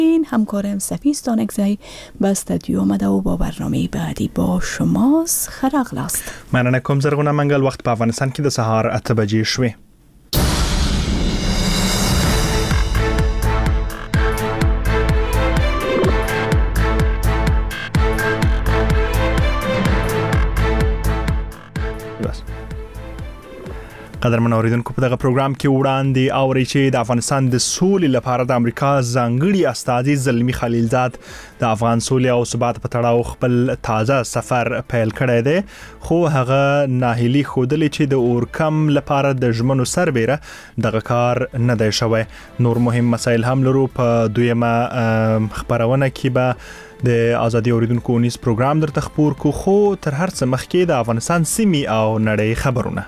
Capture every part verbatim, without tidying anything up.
این همکارم سفی ستانکزی به استودیو آمده و با برنامه بعدی با شماست. خرغلاست. مننه کوم زرغونه منګل. وخت په افغانستان کې د سهار اته بجې شوې. قدرمن اوریدونکو په دغه پروګرام کې وړاندې اوري چې د افغانستان د سولې لپاره د امریکا ځانګړي استازي زلمی خلیلزاد د افغان سولې او ثبات په تړاو خپل تازه سفر پیل کړی دی، خو هغه ناهیلي ښودلې چې د اورکم لپاره د ژمنو سربیره دغه کار نه دی شوی. نور مهم مسایل هم لرو. په دویمه خبرونه کې به د ازادي اوریدونکو نیوز پروګرام درته خبر کو، خو تر هر څه مخکې د افغانستان سیمې او نړۍ خبرونه.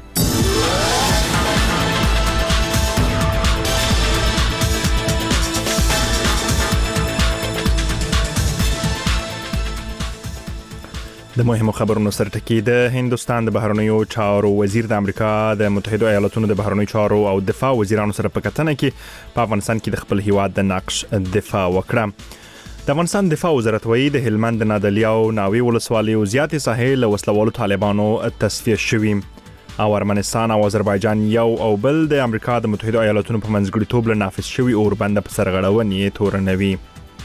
د مهمو خبرونو سره ټکی. د هندستان د بهرنیو چارو وزیر د امریکا د متحده ایالاتونو د بهرنیو چارو او دفاع وزیرانو سره په کتنه کې په افغانستان کې د خپل هیواد د نقش دفاع وکړه. د افغانستان دفاع وزارت وایي د هلمند نادعلي او ناوې ولسوالیو زیاتې ساحې له وسلوالو طالبانو تصفیه شوي، او ارمنستان او آذربایجان یو او بل د امریکا د متحده ایالاتونو په منځګړیتوب له نافذ شوي اوربند په سرغړونې تورنوي.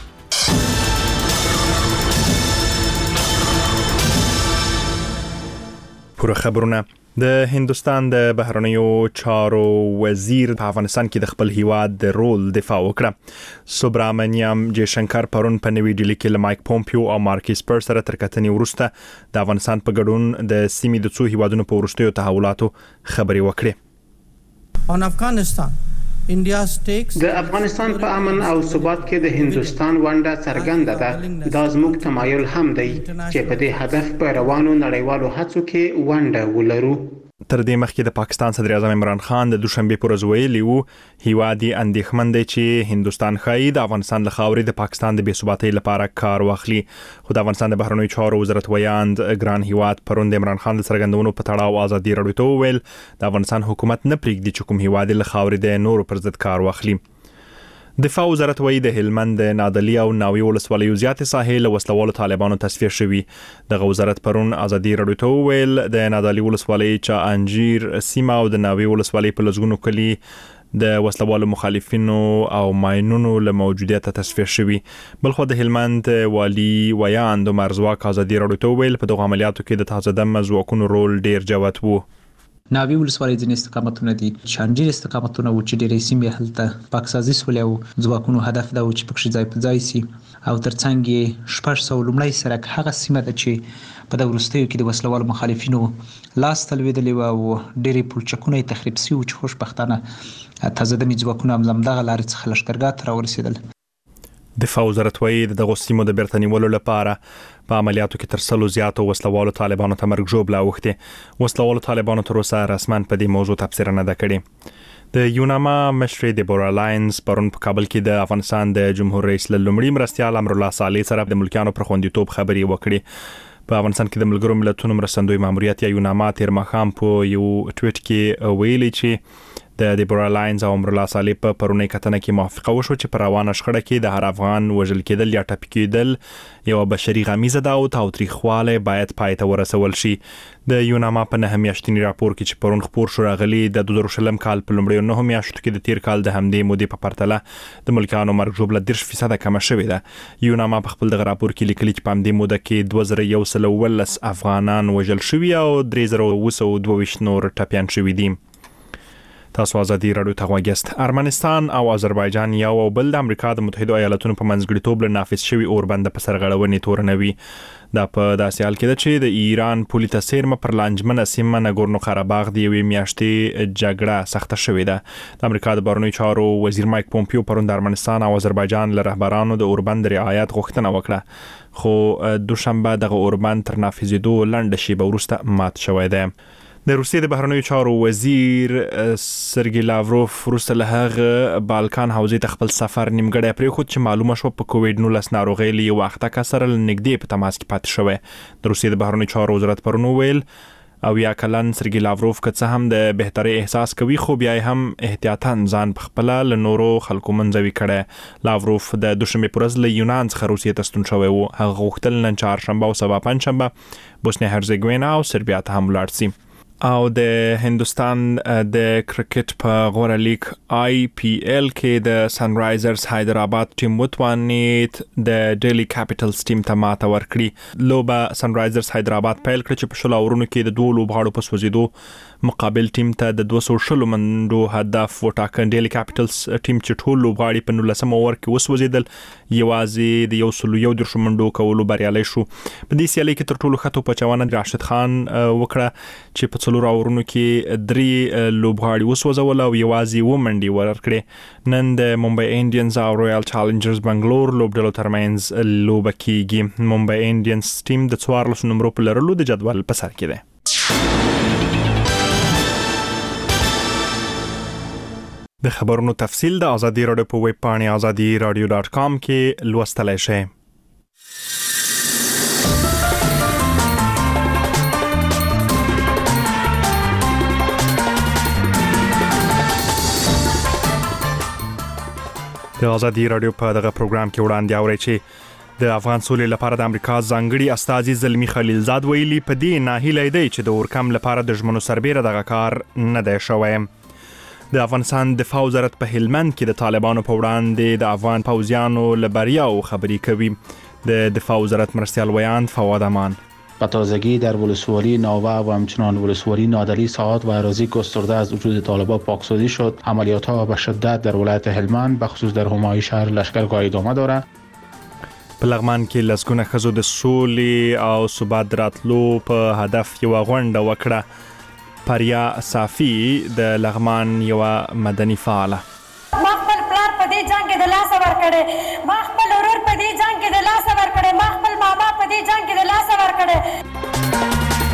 پوره خبرونه. د هندستان د بهرنیو چارو وزیر په افغانستان کې د خپل هیواد د رول دفاع وکړه. سوبرامنیم جیشنکر پرون په نوې ډیلي کې له مایک پومپیو او مارکیس پر سره تر کتنې وروسته د افغانستان په ګډون د سیمې د څو هیوادونو په وروستیو تحولاتو خبرې وکړې. On Afghanistan د افغانستان په امن او ثبات کې د هندستان ونډه څرګنده ده. دا زموږ تمایل هم دی چې په دې هدف په روانو نړیوالو هڅو کې ونډه ولرو. تر دې مخکې د پاکستان صدر اعظم عمران خان د دوشنبه پر ورځ ویلي وو هیواد یې اندېښمن دی چې هندستان ښایي د افغانستان له خاورې د پاکستان د بې ثباتۍ لپاره کار واخلي. خو د افغانستان د بهرنیو چارو وزارت ویاند ګران هیواد پرون د عمران خان د څرګندونو په تړاو ازادي راډیو ته وویل د افغانستان حکومت نه پرېږدي چې کوم هیواد له خاورې د نورو پر ضد کار واخلي. دفاع وزارت وایي د هلمند نادعلي او ناوې ولسوالیو زیاتې ساحې له وسلوالو طالبانو تصفیه شوي. دغه وزارت پرون ازادي راډیو ته وویل د نادعلي ولسوالۍ چا انجیر سیمه او د ناوې ولسوالۍ په لسګونو کلي د وسلوالو مخالفینو او ماینونو له موجودیت تصفیه شوي. بلخو د هلمند والي ویاند عمر زواک ازادي راډیو ته وویل په دغه عملیاتو کې د تازه دم ځواکونو رول ډیر جوت وو. ناوی ولسوالۍ ځینې استقامتونه دي، شانجیر استقامتونه و چې ډېرې سیمې هلته پاکسازي سولې او ځواکونو هدف دا و چې پکښې ځای په ځای سي، او ترڅنګ یې شپږ سوه لومړی سرک هغه سیمه ده چې په د وروستیو کې د وسلوالو مخالفینو لاس ته لوېدلې وه او ډېرې پلچکونه یې تخریب سوي وو چې خوشبختانه تازه دمې ځواکونه هم له همدغه لارې څخه لښکرګاه ته راورسېدل. دفاع وزارت وایي د دغو سیمو د بیرته نیولو لپاره په عملیاتو کې تر سلو زیاتو وسلوالو طالبانو ته مرګ ژوبله اوښتې. وسلوالو طالبانو تر اوسه رسما په دې موضوع تبصره نه ده کړې. د یوناما مشرې دیبورا لاینز پرون په کابل کې د افغانستان د جمهور رئیس له لومړي مرستیال امرالله صالح سره د ملکیانو پر خوندیتوب خبرې وکړې. په افغانستان کې د ملګرو ملتونو مرستندوی ماموریت یا یوناما تیر ماښام په یو ټویټ کې ویلي چې د دیبورا لاینز او امرالله صالح په پرونی کتنه کې موافقه وشو چې پر روانه شخړه کې د هر افغان وژل کېدل یا ټپي کېدل یو بشري غمیزه ده او تاوتریخوالی باید پای ته ورسول شي. د یوناما په نهه میاشتني راپور کې چې پرون خپور شو راغلي د دوه زره شلم کال په لومړیو نهو میاشتو کې د تیر کال د همدې مودې په پرتله د ملکیانو مرګ ژوبله دېرش فیصده کمه شوې ده. یوناما په خپل دغه راپور کې لیکلي چې په همدې موده کې دوه زره یو سل اوولس افغانان وژل شوي او درې زره اوه سوه دوه ویشت نور ټپیان شوي دي. تاسو ازادي راډیو ته غوږ یاست. ارمنستان او آذربایجان یو او بل د امریکا د متحده ایالاتونو په منځګړیتوب له نافذ شوي اوربند په سرغړونې تورنوي. دا په داسې حال کې ده چې د ایران پولي ته څیرمه پر لانجمنه سیمه نګورنو قرهباغ د یوې میاشتې جګړه سخته شوې ده. د امریکا د بهرنیو چارو وزیر مایک پومپیو پرون د ارمنستان او آذربایجان له رهبرانو د اوربند رعایت غوښتنه وکړه، خو دوشنبه دغه اوربند تر نافذېدو لنډه شیبه وروسته مات شوی دی. د روسیې د بهرنیو چارو وزیر سرګی لاوروف وروسته له هغه بالکان حوزې ته خپل سفر نیمګړی پرېښود چې معلومه شوه په کوویډ نولس ناروغۍ له یو وخته کس سره له نږدې په تماس کې پاتې شوی. د روسیې د بهرنیو چارو وزارت پرون وویل او یا کلن سرګي لاوروف که څه هم د بهتري احساس کوي خو بیا هم احتیاطاً ځان په خپل له نورو خلکو منځوي کړي. لاوروف د دوشنبه پرز له یونان څخه روسیې ته ستون شوی وو. هغه غوښتل نن چهارشنبه او سبا پنځشنبه بوسنیا هرزګوینا او سربیا ته هم لاړ شي. او د هندوستان د کرکټ په غوره لیگ آی پی ایل کې د سن رایزرز حیدرآباد ټیم وتوانید د ډیلی کیپټلز ټیم ته ماته ورکړي. لوبه سن رایزرز حیدرآباد پیل کړ چې په شل اورونو کې د دوه لوبغاړو په سوځیدو مقابل ټیم ته د دوه سوه شل منډو هدف وټاکه. ډیلی کیپټلز ټیم چې ټول لوبغاړي په نولسم اوور کې وسوځیدل یوازې د یو سل یو درشم منډو کولو بریالي شو. په دې سیالي کې تر ټولو ښه توپچوانه راشد خان وکړه چې په څلور اورونو کې درې لوبغاړي وسوځول او یوازې و منډي ورکړي. نن د ممبئی انډینز او رویال چالنجرز بنگلور لوبډلو ترمنځ لوبه کیږي. ممبئی انډینز ټیم د څوارلس نمبرو په لرلو د جدول په سر کې دی. د خبرونو تفصیل د ازادي رادیو په ویب پاڼه ازادي رادیو ډاټ کام کې لوستلای شئ. د ازادي رادیو په دغه پروګرام کې وړاندې اورئ چې د افغان سولې لپاره د امریکا ځانګړي استازي زلمی خلیلزاد ویلي په دې ناهیلي دی چې د اورکم لپاره د ژمنو سربېره دغه کار نه دی شوی. د افغانستان دفاع وزارت په هلمند کې د طالبانو په وړاندې د افغان پوځیانو له بریاو خبرې کوي. د دفاع وزارت مرستیال ویاند فواد امان به تازگی در ولسوالی ناوه و همچنان ولسوالی نادری ساعات و اراضی گسترده از وجود طالبان پاکسازی شد. عملیات‌ها به شدت در ولایت هلمند به خصوص در همای شهر لشکرگاه ادامه دارد. په لغمان کې لسګونه ښځو د سولې او ثبات راتلو په هدف یو غونډه وکړه. پریا صافی د لغمان یو مدني فعاله ما خپل پلار په دې جنگ کې د لاس ور کړې، ما خپل ورور په دې جنگ کې د لاس ور کړې، ما خپل ماما په دې جنگ کې د لاس ور کړې.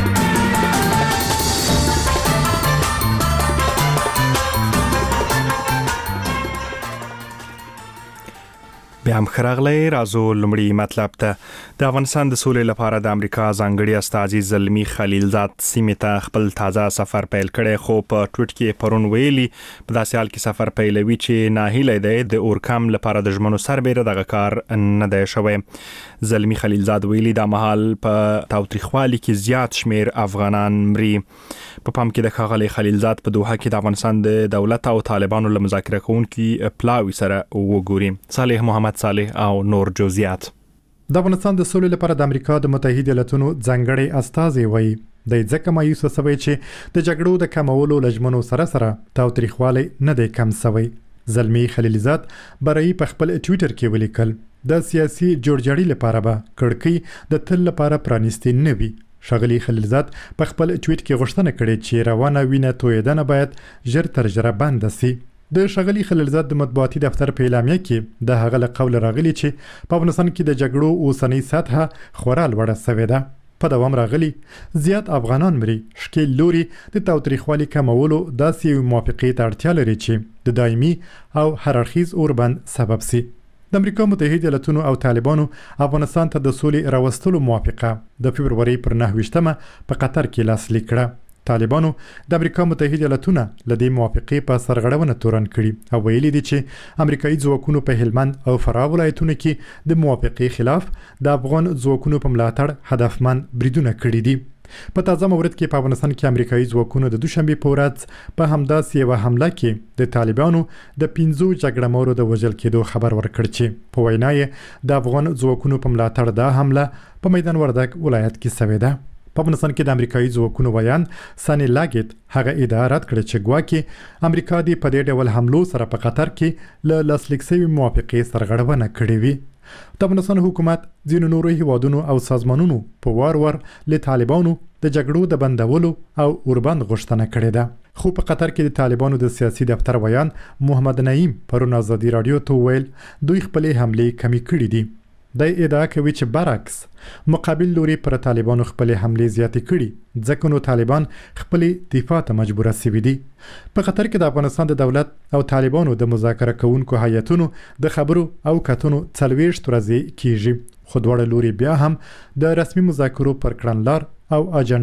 بیا هم خراغلی رازو لمړی مطلب ته. د افغانستان د سولې لپاره د امریکا ځانګړي استازي زلمی خلیلزاد سیمې ته خپل تازه سفر پیل کړي خو په ټویټ کې پرون ویلي په داسې حال کې سفر پیلوي چې ناهیلی دی د اورکم لپاره د ژمنو سربېره دغه کار نه دی شوی. زلمی خلیلزاد ویلي دا مهال په تاوتریخوالي کې زیات شمیر افغانان مري. په پام کې د ښاغلي خلیلزاد په دوحه کې د افغانستان د دولت او طالبانو له مذاکره کوونکي پلاوي سره وګوري. صالح محمد صالح او نور جزئیات. د افغانستان د سولې لپاره د امریکا د متحده ایالاتونو ځانګړي استازي وایي د ځکه مایوسه سوي چې د جګړو د کمولو لجمنو سره سره تاوتریخوالی نه دی کم سوی. زلمی خلیلزاد برای په خپل ټویټر کې ولیکل د سیاسي جوړجاړي لپاره به کړکۍ د تل لپاره پرانیستي نه وي. ښاغلي خلیلزاد په خپل ټویټ کې غوښتنه کړې چې روانه وینه تویدنه باید ژر تر ژره بند شي. د ښاغلي خلیلزاد د مطبوعاتي دفتر په اعلامیه کې د هغه له قوله راغلي چې په افغانستان کې د جګړو اوسنۍ سطحه خورا لوړه سوې ده. په دوام راغلي زیات افغانان مري. ښکیل لوري د تاوتریخوالي کمولو داسې یو موافقې ته اړتیا لري چې د دایمي او هررخیز اوربند سبب سي. د امریکا متحده ایالاتونو او طالبانو افغانستان ته د سولې راوستلو موافقه د فبروري پر نهه ویشتمه په قطر کې لاسلیک کړه. طالبانو د امریکا متحده ایالاتونو له دې موافقې په سرغړونه تورن کړي او ویلي دي چې امریکایي ځواکونو په هلمند او فراه ولایتونو کې د موافقې خلاف د افغان ځواکونو په ملاتړ هدفمند بریدونه کړي دي. په تازه مورد کې په افغانستان کې امریکایي ځواکونو د دوشنبه په ورځ په همداسې یوه حمله کې د طالبانو د پنځو جګړه مارو د وژل کېدو خبر ورکړ چې په وینا یې د افغان ځواکونو په ملاتړ دا حمله په میدان وردګ ولایت کې شوې ده. په افغانستان کې د امریکایي ځواکونو ویان سانی لاګیت هغه ادعا رد کړې چې ګواکې امریکا د په دې ډول حملو سره په قطر کې له لاسلیک شوي موافقې سرغړونه کړې وي. د افغانستان حکومت ځینو نورو هیوادونو او سازمانونو په وار وار له طالبانو د جګړو د بندولو او اوربند غوښتنه کړې ده. خو په قطر کې د طالبانو د سیاسي دفتر ویان محمد نعیم پرون ازادي رادیو ته ویل دوی خپلې حملې کمی کړې دي. د ادعا کوي چې برعکس مقابل لوري پر طالبانو خپلې حملې زیاتې کړي ځکه نو طالبان خپلې دفاع ته مجبوره شوي دي. په قطر کې د افغانستان د دولت او طالبانو د مذاکره کوونکو هیئتونو د خبرو او کتنو څلوېښت ورځې کیږي خو دواړه لوري بیا هم د رسمي مذاکرو پر کړنلار او اجنډا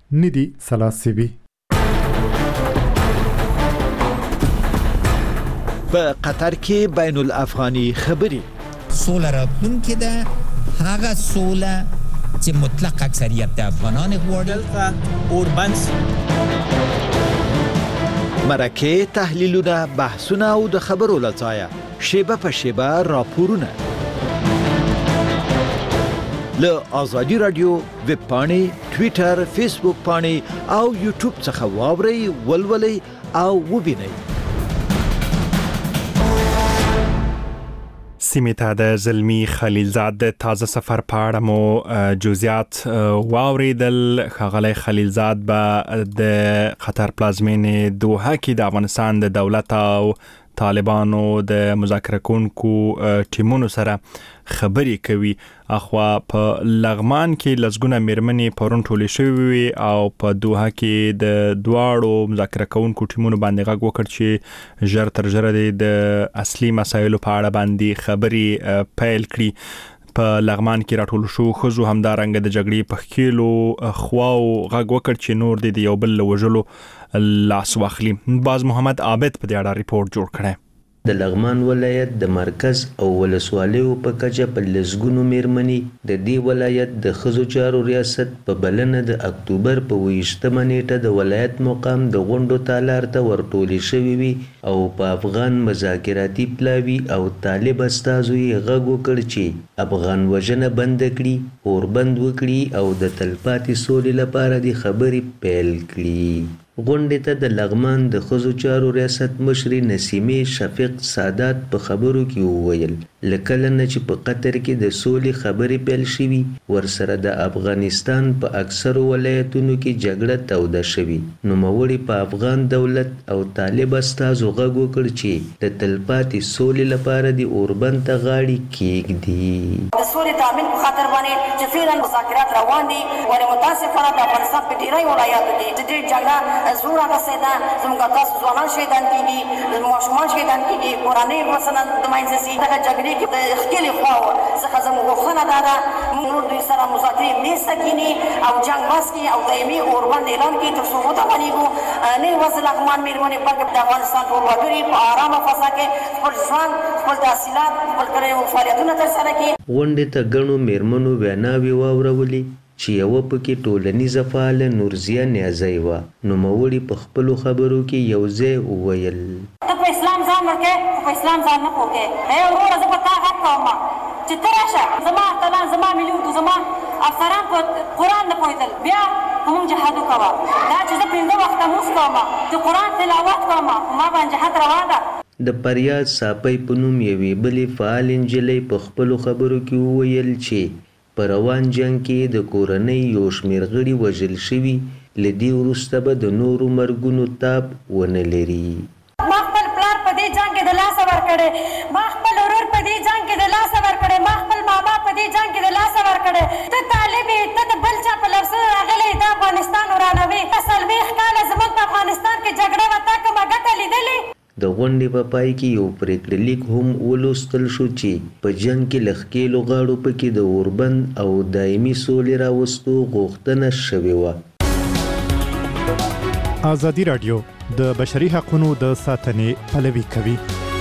ندي سلاسوي. په قطر کې بین الافغاني خبري سوله راتلونکې ده هغه سوله چې مطلق اکثریت د افغانان غواړي اوربنس مرکه تحلیلونه بحثونه او د خبرو لړۍ شیبه په شیبه راپورونه له آزادی رادیو ویب پاڼې ټوئیټر فیسبوک پاڼې او یوټیوب څخه واورئ ولولئ او وبینئ. سیمې ته د زلمی خلیلزاد د تازه سفر په اړه مو جزئیات واوریدل. ښاغلی خلیلزاد به د قطر پلازمینې دوحه کې د افغانستان د دولت او طالبانو د مذاکره کوونکو ټیمونو سره خبرې کوي. اخوا په لغمان کې لسګونه میرمنې پرون ټولې شوې وي او په دوحه کې د دواړو مذاکره کوونکو ټیمونو باندې غږ وکړ چې ژر تر ژره د اصلي مسایلو په اړه باندې خبرې پیل کړي. په لغمان کې راټول شو خزو همدارنګ د جګړې په خېلو خواو غږ وکړ چې نور د یو بل وژلو لاس واخلي. باز محمد عابد په دې اړه ریپورت جوړ کړی. د لغمان ولایت د مرکز او ولسوالیو په کچه په لسګونو میرمنې د دې ولایت د ښځو چارو ریاست په بلنه د اکتوبر په اوویشتمه نیټه د ولایت مقام د غونډو تالار ته ورټولې شوې وي او په افغان مذاکراتي پلاوي او طالب استازو یې غږ وکړ چې افغان وژنه بند کړي، اوربند وکړي او د تلپاتې سولې لپاره د خبرې پیل کړي. غونډې ته د لغمان د ښځو چارو ریاست مشرې نسیمې شفیق سادات په خبرو کې وویل له کله نه چې په قطر کې د سولې خبرې پیل شوي ورسره د افغانستان په اکثرو ولایتونو کې جګړه توده شوي. نوموړي په افغان دولت او طالب استازو غږ وکړ چې د تلپاتې سولې لپاره د اوربند ته غاړې کېږدي. د سولې تامین په خاطر باندې چې فعلا مذاکرات روان دي ولې متاسفانه د افغانستان په ډیری ولایاتو کې چې ډېر جګړه زور هغه سیدان زموږ تاسو ځوانان شهیدان کېږي، ماشومان شهیدان کېږي، کورنۍ مثلا د منځه سي دغه جګړې کې د ښکلې خواوو څخه زموږ غوښتنه دا ده موږ نور دوی سره مذاکرې میز ته کښېني او جنګ بس کړي او دایمي اوربند اعلان کړي تر څو وتوانېږو نه یوازې لغمان میرمنې بلکې د افغانستان ټول وګړي په ارامه فضا کې خپل ژوند خپل تحصیلات خپل کړي فعالیتونه ترسره کړي. غونډې ته ګڼو میرمنو ویناوې واورولې چې یوه پکې ټولنیزه فعاله نورزیه نیازۍ وه. نوموړي په خپلو خبرو کې یو ځای وویل ته په اسلام ځان ورکړې خو په اسلام ځان نه پوهېږې. ای وروره زه په تا غږ کوم چې ته راشه زما اتلان زما ملي اردو زما افسران په قرآن نه پوهېدل بیا په موږ جهاد وکوه. دا چې زه پنځه وخته مونځ کوم چې قرآن تلاوت کوم ما باندې جهاد روا ده. د پریاد ساپۍ په نوم یوې بلې فعال نجلۍ په خپلو خبرو کې وویل چې په روان جنګ کې د کورنۍ یو شمېر غړي وژل شوي له دې وروسته به د نورو مرګونو تاب ونه لري. ما خپل پلار په دې جنګ کې د لاسه ورکړی، ما خپل ورور په دې جنګ کې د لاسه ورکړی، ما خپل ماما په دې جنګ کې د لاسه ورکړی. ته طالب یې ته د بل چا په لفظونو راغلی د افغانستان ورانوي. ته څلوېښت کاله زموږ په افغانستان کې جګړه وه تا کومه ګټه لیدلې؟ د غونډې په پای کې یو پریکړه لیک هم ولوستل شو چې په جنګ کې له ښکېلو غاړو پکې د اوربند او دایمي سولې راوستو غوښتنه شوې وه. آزادي رادیو د بشري حقوقو د ساتنې پلوي کوي.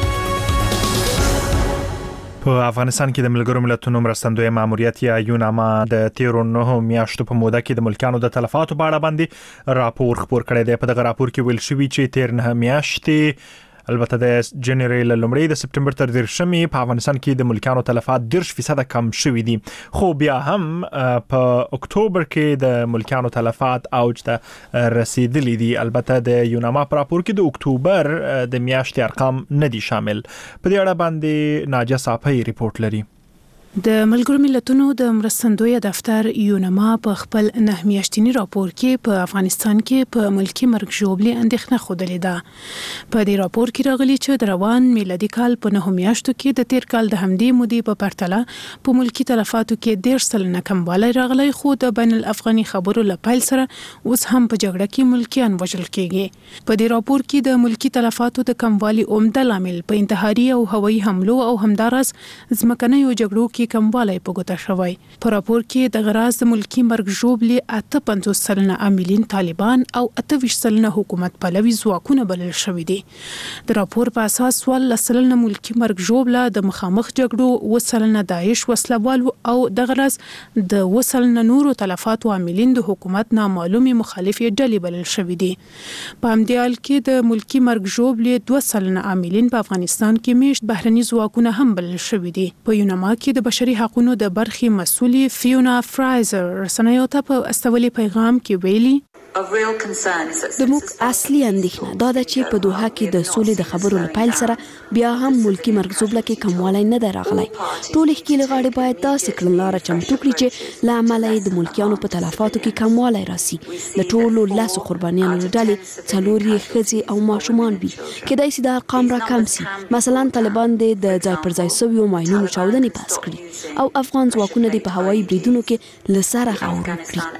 په افغانستان کې د ملګرو ملتونو مرستندوی ماموریت یا یوناما د تیرو نهو میاشتو په موده کې د ملکیانو د تلفاتو په اړه باندې راپور خپور کړی دی. په دغه راپور کې ویل شوي چې تیر نه میاشتې البته د جنوري له لومړۍ د سپټمبر تر دېرشمې په افغانستان کې د ملکیانو تلفات دېرش فیصده کم شوي دي، خو بیا هم په اکتوبر کې د ملکیانو تلفات اوج ته رسیدلي دي. البته د یوناما په راپور کې د اکتوبر د میاشتې ارقام نه دي شامل. په دې اړه باندې ناجیه صافی ریپورت لري. د ملګرو ملتونو د مرستندوی دفتر یوناما په خپل نه میاشتنی راپور کې په افغانستان کې په ملکی مرګ ژوبلې اندېښنه خوده ده. په دې راپور کې راغلي چې د روان میلادي کال په نه میاشتو کې د تیر کال د همدې مودې په پرتله په ملکی تلفاتو کې ډېر سلنه کموالی راغلی، خو د بین الافغاني خبرو له پیل سره اوس هم په جګړه کې ملکیان وژل کېږي. په دې راپور کې د ملکی تلفاتو د کموالي عمده لامل په انتحاري او هوایي حملو او همدارس ځمکنیو جګړو کې کې کموالی په ګوته شوی. په راپور کې د غراز د ملکی مرګ ژوبلې اته پنځوس سلنه عاملین طالبان او اته ویشت سلنه حکومت پلوي ځواکونه بلل شوي دي. د راپور په اساس څوارلس سلنه ملکی مرګ ژوبله د مخامخ جګړو، اووه سلنه داعش وسلوالو او د غراز د اووه سلنه نورو تلفات عاملین د حکومت نامعلومي مخالفې ډلې بلل شوي دي. په همدې حال کې د ملکی مرګ ژوبلې دوه سلنه عاملین په افغانستان کې میشت بهرني ځواکونه هم بلل شوي دي. په یونما کې د بشري حقوقو د برخې مسؤلې فیونا فرایزر رسنیو ته په استولي پیغام کې ویلي زموږ اصلي اندېښنه دا ده چې په دوحه کې د سولې د خبرو له پیل سره بیا هم ملکی مرګ ژوبله کې کموالی نه دی راغلی. ټولې ښکېلې غاړې باید داسې کړنلاره چمتو کړي چې له امله یې د ملکیانو په تلفاتو کې کموالی راسي. د ټولو لسو قربانیانو له ډلې څلور یې ښځې او ماشومان وي. کیدای سي دا ارقام راکم سي. مثلا طالبان د ځای پر ځای شویو ماینونو چاودنې پاس کړي او افغان ځواکونه د په هوایي بریدونو کې له سره غاړه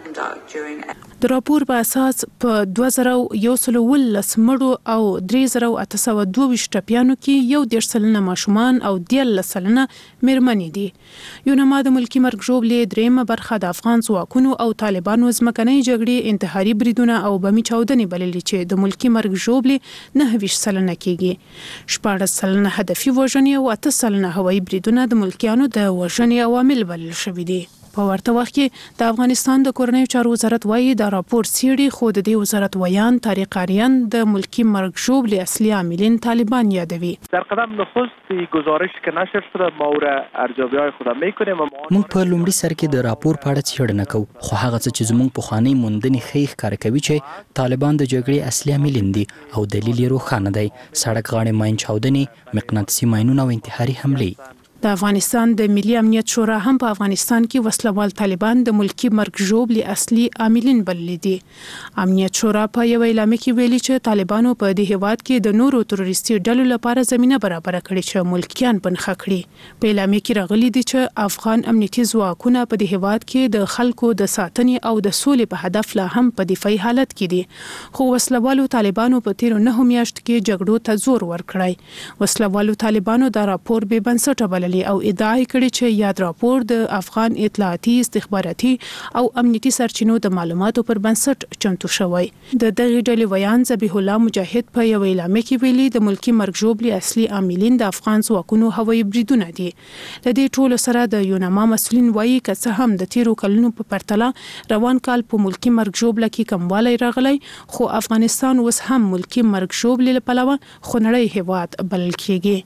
کړي. د راپور په اساس په دوه زره یو سل ولس مړو او درې زره اته سوه دوه ویشت ټپیانو کې یو دېرش سلنه ماشومان او دیارلس سلنه مېرمنې دي. یونما د ملکی مرګ ژوبلې درېیمه برخه د افغان ځواکونو او طالبانو ځمکنۍ جګړې، انتحاري بریدونه او بمي چاودنې بللې چې د ملکی مرګ ژوبلې نهه ویشت سلنه کېږي. شپاړس سلنه هدفي وژنې او اته سلنه هوایي بریدونه د ملکیانو د وژنې عوامل بلل شوي دي. په ورته وخت کې د افغانستان د کورنیو چارو وزارت وایي دا راپور څېړي، خو د دې وزارت ویان طارق آریان د ملکی مرګ ژوبلې اصلي عاملین طالبان یادوي. در قدم نخست گزارش که نشر شده ما او را ارزیابی‌های خود میکنیم. موږ په لومړي سر کې د راپور په اړه څېړنه کوو، خو هغه څه چې زموږ پخوانۍ موندنې ښیي ښکاره کوي چې طالبان د جګړې اصلي عاملین دي او دلیل یې روښانه دی. سړک غاړې ماین چاودنې، مقناطیسي ماینونه او انتحاري حملې. د افغانستان د ملي امنیت شورا هم په افغانستان کې وسلوال طالبان د ملکی مرګ ژوبلې اصلي عاملین بللي دي. امنیت شورا په یو اعلامیه کې ویلي چې طالبانو په دې هیواد کې د نورو تروریستي ډلو لپاره زمينه برابر کړې چې ملکیان پنځه کړي. په اعلامیه کې راغلي دي چې افغان امنیتي ځواکونه په دې هیواد کې د خلکو د ساتنې او د سولې په هدف لا هم په دفاعي حالت کې دي، خو وسلوالو طالبانو په تیرو نهو میاشتو کې جګړو ته زور ورکړی. وسلوالو طالبانو دا راپور بې بنسټه بللی او ادعا کړې چې یاد راپور د افغان اطلاعاتي، استخباراتي او امنیتي سرچینو د معلوماتو پر بنسټ چمتو شوی. د دغه ډلې ویان ذبیح الله مجاهد په یو اعلامیه کې ویلي د ملکی مرګ ژوبلې اصلي عاملین د افغان ځواکونو هوایي بریدونه دي. د دې ټولو سره د یونما مسؤلین وایي که څه هم د تیرو کلونو په پرتله روان کال په ملکی مرګ ژوبله کې کموالی راغلی، خو افغانستان اوس هم ملکی مرګ ژوبلې له پلوه خونړی هیواد بلل کېږي.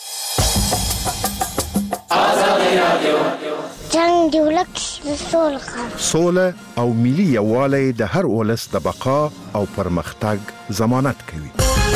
جنگ دی ولک سوله سوله او ملي یووالی د هر ولس د بقا او پرمختګ ضمانت کوي.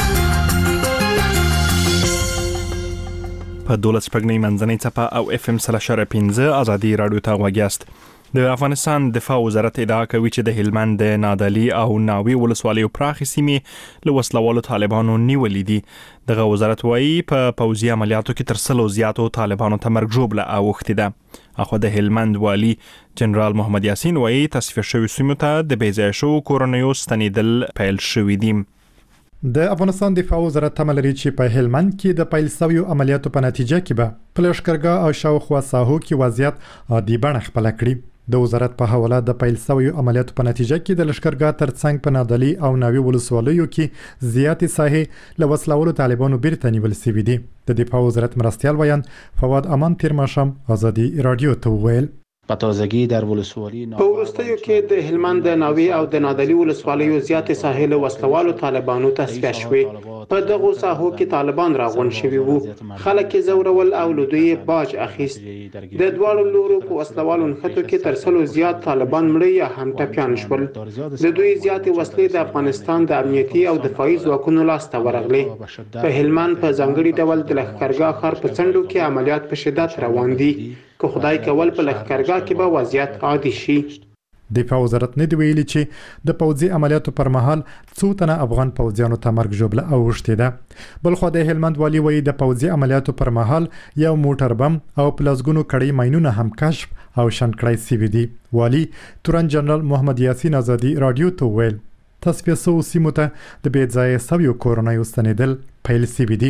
په دولس پګنی منځنۍ څپه او اف ام سره شر پنځه ازادي رادیو ته وګیاست. د افغانستان دفاع وزارت ادعا کوي چې د هلمند د نادعلي او ناوی ولسوالیو پراخې سیمې له وسلوالو طالبانو نیولې دي. دغه وزارت وایي په پوځي عملیاتو کې تر سلو زیاتو طالبانو ته مرګ ژوبله اوښتې ده. اخو د هلمند والی جنرال محمد یاسین وایي تصفیه شویو سیمو ته د بې ځایه شویو کورنیو ستنېدل پیل شوي دي. د افغانستان دفاع وزارت تمه لري چې په هلمند کې د پیل شویو عملیاتو په نتیجه کې به په لښکرګاه او شاوخوا ساحو کې وضعیت عادي بڼه خپله کړي. د وزارت په حواله د پیل شویو عملیاتو په نتیجه کې د لښکرګاه ترڅنګ په نادعلي او ناوی ولسوالیو کې زیاتې ساحې له وسلوالو طالبانو بیرته نیول شوي دي. د دفاع وزارت مرستیال ویان فواد امان تیر ماښام ازادي رادیو ته وویل په تازگی در ولسوالی په وروستیو کې د هلمند د ناوی او د نادعلي ولسوالیو زیاتې ساحې له وسلوالو طالبانو تصفیه شوې. په دغو ساحو کې طالبان راغونډ شوي وو، خلک یې ځورول او له دوی باج اخیست. د دواړو لورو په وسلوالو نښتو کې تر سلو زیات طالبان مړه یا هم ټپیان شول. د دوی زیاتې وسلې د افغانستان د امنیتي او دفاعي ځواکونو لاسته ورغلې. په هلمند په ځانګړي ډول د لښکرګاه ښار په څنډو کې عملیات په شدت روان دي، که خدای کول په لښکرګاه کې به وضعیت عادي شي. دفاع وزارت نه دی ویلي چې د پوځي عملیاتو پر مهال څو تنه افغان پوځیانو ته مرګ ژوبله اوښتې ده. بلخو د هلمند والي وایي د پوځي عملیاتو پر مهال یو موټر بم او پلسګونو کړۍ ماینونه هم کشف او شنډ کړی شوي دي. والي تورن جنرال محمد یاسین ازادي رادیو ته ویل تصفیه شویو سیمو ته د بې ځایه شویو کورنیو ستنېدل پیل شوي دي.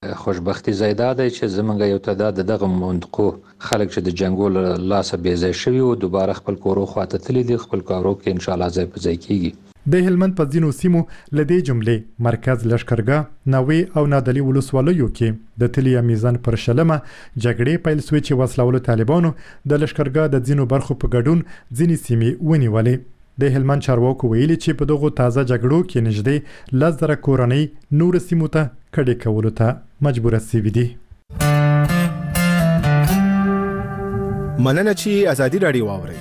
خوشبختی زیاده ده چې زمونږ یو تعداد دغه منطقو خلک چې د جنگول لاسه بې ځای شوي او دوباره خپل کورو خواته تللي دي، خپل کارو کې ان شاء الله ځای په ځای کیږي. د هلمند په ځینو سیمو لدې جملې مرکز لشکرګاه، ناوې او نادلي ولسوالیو کې د تلیا میزان پر شلمه جګړې پیل شوې چې وسلوالو طالبانو د لشکرګاه د ځینو برخو په ګډون ځینې سیمې ونیولې. د هلمند چارواکو ویلي چې په دغه تازه جګړو کې نږدې لس زره کورنۍ نور سیمو ته کډې کولو ته مجبوره سوي دي. مننه چې ازادي رادیو واوري.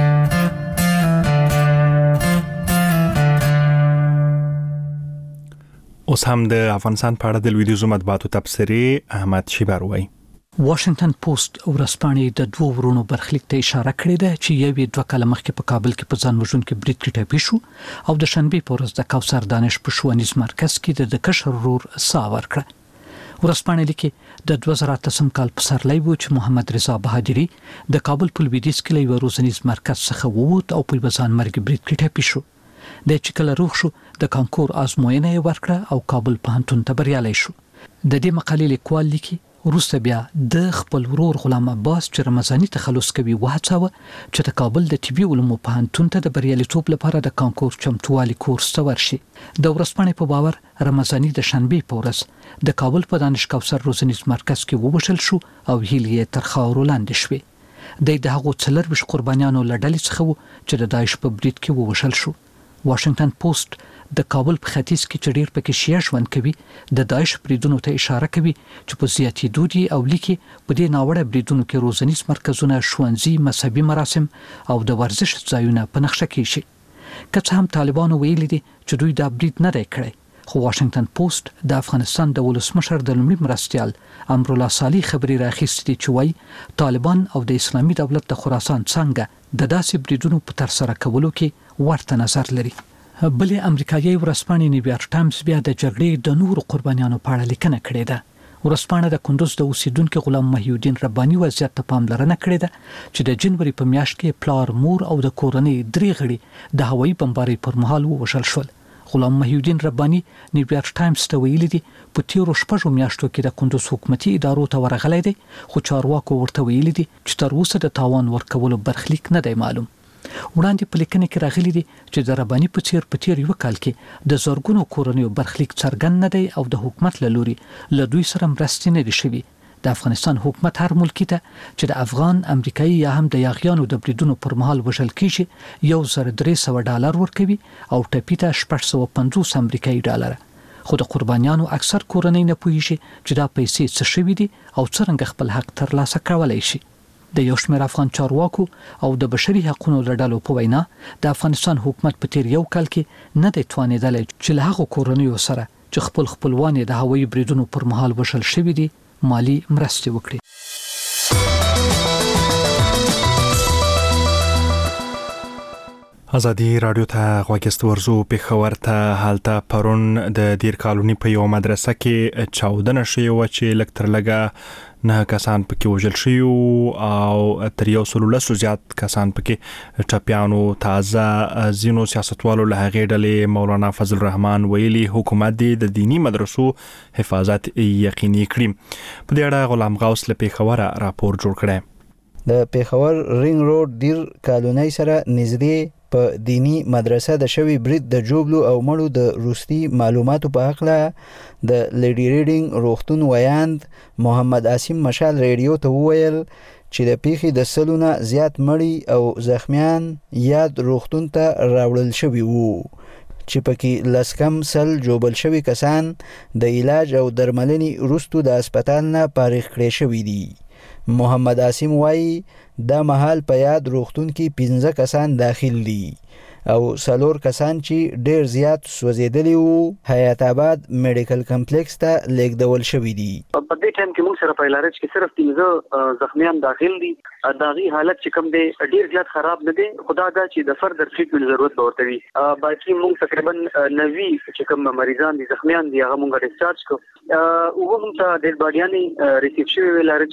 اوس هم د افغانستان په اړه د لویدیځو مطبوعاتو تبصرې احمد شیبر وایي. واشنگټن پوسټ ورځپاڼې د دوه ورونو برخلیک ته اشاره کړې ده چې یوې دوه کاله مخکې په کابل کې په ځان وژونکي برید کې ټپي شو او د شنبې په ورځ د کوثر دانش په ښوونیز مرکز کې د کشر ورور ساه ورکړه. ورځپاڼې لیکي د دوه زره اتم کال پسرلی و چې محمد رضا بهادري د کابل په لویدیځ کې له ورځنیز مرکز څخه ووت او په ځان مرګ برید کې ټپي شو. د چې کله روغ شو د کانکور ازموینه یې ورکړه او کابل پوهنتون ته بریالی شو. د دې مقالې لیکوال لیکي وروسته بیا د خپل ورور غلام عباس چې رمضاني تخلص کوي وهڅاوه چې د کابل د طبي علومو پوهنتون ته د بریالیتوب لپاره د کانکور چمتووالي کورس ته ورشي. د ورځپاڼې په باور رمضاني د شنبې په ورځ د کابل په دانش کوثر روزنیز مرکز کې ووژل شو او هیلې یې تر خاورو لاندې شوې. د هغو څلرویشت قربانیانو له ډلې څخه و چې د داعش په برید کې ووژل شو. واشنگټن پوسټ د کابل په ختیځ کې چې ډېر پکې شیعه ژوند کوي د داعش بریدونو ته اشاره کوي چې په زیاتېدو دي او لیکي په دې ناوړه بریدونو کې روزنیز مرکزونه، ښوونځي، مذهبي مراسم او د ورزش ځایونه په نقشه کې شي. که څه هم طالبانو ویلي دي چې دوی دا برید نه دی کړی، خو واشنگټن پوسټ د افغانستان د ولسمشر د لومړي مرستیال امرالله صالح خبري راخیستې چې وایي طالبان او د اسلامي دولت د خراسان څنګه د داسې بریدونو په ترسره کولو کې ورته نظر لري. بلې امریکایي ورځپاڼې نیویارک ټایمز بیا د جګړې د نورو قربانیانو په اړه لیکنه کړې ده. ورځپاڼه د کندوز د اوسیدونکو غلام محی الدین رباني وضعیت ته پاملرنه کړې ده چې د جنوري په میاشت کې پلار، مور او د کورنۍ درې غړي د هوایي بمبارۍ پر مهال ووژل شول. غلام محی الدین رباني نیویارک ټایمز ته ویلي دي په تیرو شپږو میاشتو کې د کندوز حکومتي ادارو ته ورغلی دی، خو چارواکو ورته ویلي دي چې تر اوسه د تاوان ورکولو برخلیک نه دی معلوم. وړاندې په لیکنه کې راغلي دي چې د رباني په څیر په تیر یو کال کې د زرګونو کورنیو برخلیک څرګند نه دی او د حکومت له لوري له دوی سره مرستې نه دي شوي. د افغانستان حکومت هر ملکی ته چې د افغان، امریکایي یا هم د یاغیانو د بریدونو پر مهال وژل کیږي یو زر درې سوه ډالر ورکوي او ټپي ته شپږ سوه پنځوس امریکایي ډالر. خو د قربانیانو اکثر کورنۍ نه پوهیږي چې دا پیسې څه شوي دي او څرنګه خپل حق ترلاسه کولی شي. د یو شمېر افغان چارواکو او د بشري حقوقو لړډلو په وینا د افغانستان حکومت په تیر یو کال کې نه دی توانېدلی چې له هغو کورنیو سره چې خپل خپلوان د هوایي بریدونو پر مهال وژل شوي دي مالی مرستې وکړي. ازادي رادیو ته غوږست ورزو پېښور ته هلته پرون د دیر کالونی په یو مدرسه کې چاودنه شوې وه چې لږ تر لږه نه کسان پکې وژل شوي او تر یو سلو لسو زیات کسان پکې ټپیانو. تازه ځینو سیاستوالو له هغې ډلې مولانا فضل الرحمن ویلي حکومت دې د دینی مدرسو حفاظت یقیني کړي. په دې اړه غلام غوث له پېښوره راپور جوړ کړی. د پېښور رینګ روډ دیر کالونی سره نږدې په دینی مدرسه د شوی برید د جوبلو او مړو د روستي معلوماتو په حق له د لیډي ریډینګ روغتون ویاند محمد عاصم مشال ریډیو ته وویل چې د پیښې د سلونه زیات مړي او زخمیان یاد روغتون ته راوړل شوي وو چې پکې لس کم سل جوبل شوي کسان د علاج او درملنې وروسته د هسپتال نه فارغ کړي شوي دي. محمد عاصم وایي دا مهال په یاد روغتون کې پنځه کسان داخل دي او څلور کسان چې ډیر زیات سوځېدلي وو حیات آباد میډیکل کمپلیکس ته لیږدول شوي دي. په دې ټایم کې موږ سره په علاج کې صرف پنځه زخمیان داخل دي. داغي حالت چې کوم دی ډیر زیات خراب نه دی، خدا دا چې د فردر ټریټمنټ ضرورت به ورته وي. باقي موږ تقریبا نوي چې کوم مریضان دي زخمیان دي هغه موږ ډیسچارج کړو او موږ ته د باډیانې ریسیو شوی علاج کې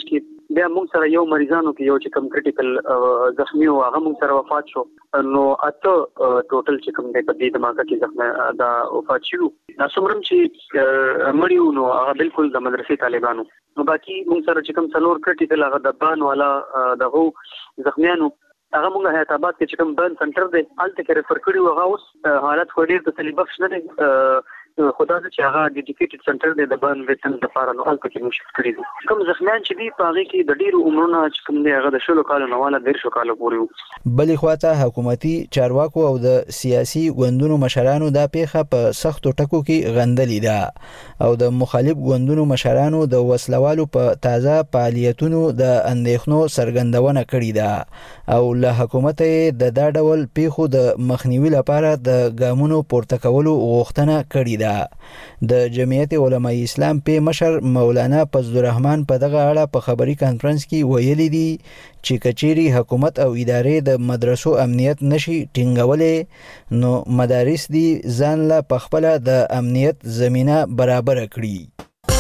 بیا موږ سره یو مریضانو کې یو چې کوم کریټیکل زخمی او هغه موږ سره وفات شو نو اته ټوټل چې کوم د دې دماغه کې زخم دا وفات شو دا څومره چې مړیو نو هغه بالکل د مدرسې طالبانو نو باقي موږ سره چې کوم څلور کریټیکل هغه د بان والا دغه زخمیانو هغه موږ هیات آباد کې چې کوم بن سنټر دی الته کې ریفر کړی وغه اوس حالت خو ډیر د تلیبخش نه دی خدا چې هغه ډیډیکیټډ سنټر دی د بن ویتن د لپاره نو الته کې موږ کړی دي کوم زخمیان چې دی په هغه کې د ډیرو عمرونو چې کوم دی هغه د شلو کالو نه والا ډیر شو کالو پورې بلې خواته حکومتي چارواکو او د سیاسي ګوندونو مشرانو دا پیښه په سختو ټکو کې غندلې ده او د مخالف ګوندونو مشرانو د وسلوالو په تازه فعالیتونو د اندېښنو څرګندونه کړې ده او له حکومت د دا ډول پیښو د مخنیوي لپاره د ګامونو پورته کولو غوښتنه کړې ده د جمعیت علماء اسلام په مشر مولانا فضل الرحمن په دغه اړه په خبري کانفرنس کې ویلي دي چې کچيري حکومت او ادارې د مدرسو امنیت نشي ټینګولې نو مدارس دي ځان له پخپله د امنیت زمينه برابر کړي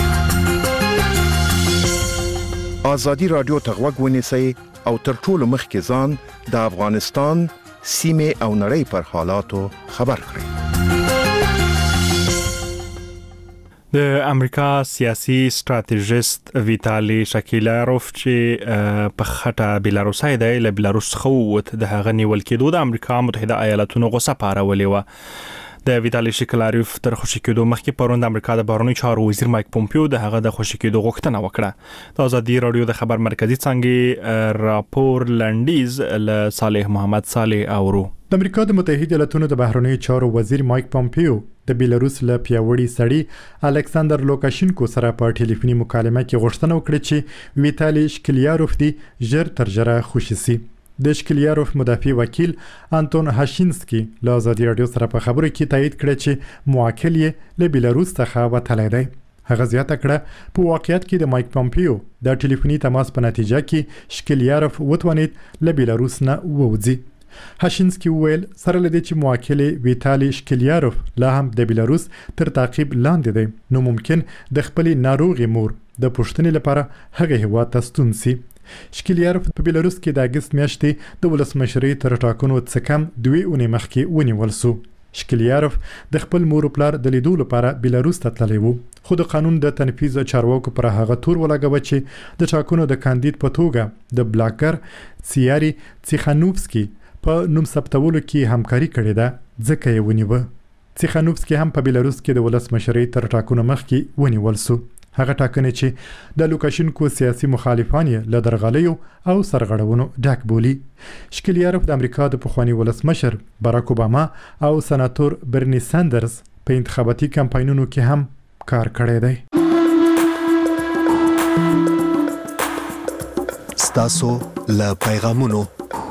ازادي رادیو ته غوږ ونیسئ او تر ټولو مخکې ځان د افغانستان سیمه او نړۍ پر حالاتو خبر کړئ د امریکا سیاسي ستراتیژیست ویتالی شکیلاروف چې په خټه بیلاروسای دی له بیلاروس خو وت د هغه نیول کېدو د امریکا متحده ایالاتونو غوسه پارولې و د ویتالی شکیلاروف تر خوشی کېدو مخکې پرون د امریکا د بهرنیو چارو وزیر مایک پومپیو د هغه د خوشی کېدو غوښتنه وکړه د ازادي رادیو د خبر مرکزی څنګه راپور لنډیز له صالح محمد صالح اورو د امریکا د متحده ایالاتونو د بهرنیو چارو وزیر مایک پومپیو د بیلاروس له پیاوړي سړي الکساندر لوکاشینکو سره په ټلیفوني مکالمه کې غوښتنه وکړه چې ویتالی شکیلاروف دی ژر تر ژره خوشي شي د شکیلاروف مدافع وکیل انتون هاشینسکی له ازادي رادیو سره په خبرو کې تایید کړ چې موکل یې له بیلاروس څخه وتلی دی هغه زیاته کړه په واقعیت کې د مایک پومپیو د ټلیفوني تماس په نتیجه کې شکیلاروف وتوانید له بیلاروس نه ووځي هاشینسکی ویل سره لدی چې موکل ویتالی شکیلاروف لا هم د بیلاروس تر تعقیب لاندې دی نو ممکن د خپل ناروغي مور د پښتنې لپاره هغه هوا ته ستون سي شکیلاروف په بیلاروس کې د اگست میاشتې د ولسمشرۍ تر ټاکنو څخه کم دوه اونۍ مخکې ونیول شو شکیلاروف د خپل مور پلار د لیدو لپاره بیلاروس ته تللی وو خو د قانون د تنفیذ چارواکو پر هغه تور ولګوي چې د ټاکنو د کاندید په توګه د بلاکر سیاري تیخانوفسکی په نوم ثبتولو کې همکاري کړې ده ځکه یې ونیوه تیخانوفسکی هم په بیلاروس کې د ولسمشرۍ تر ټاکنو مخکې ونیول شو هغه ټاکنې چې د لوکاشینکو سیاسي مخالفان یې له درغلیو او سرغړونو ډک بولي شکیلاروف د امریکا د پخوانی ولسمشر باراک اوباما او سناتور برنی ساندرز په انتخاباتي کمپاینونو کې هم کار کړی دی ستاسو له پیغامونو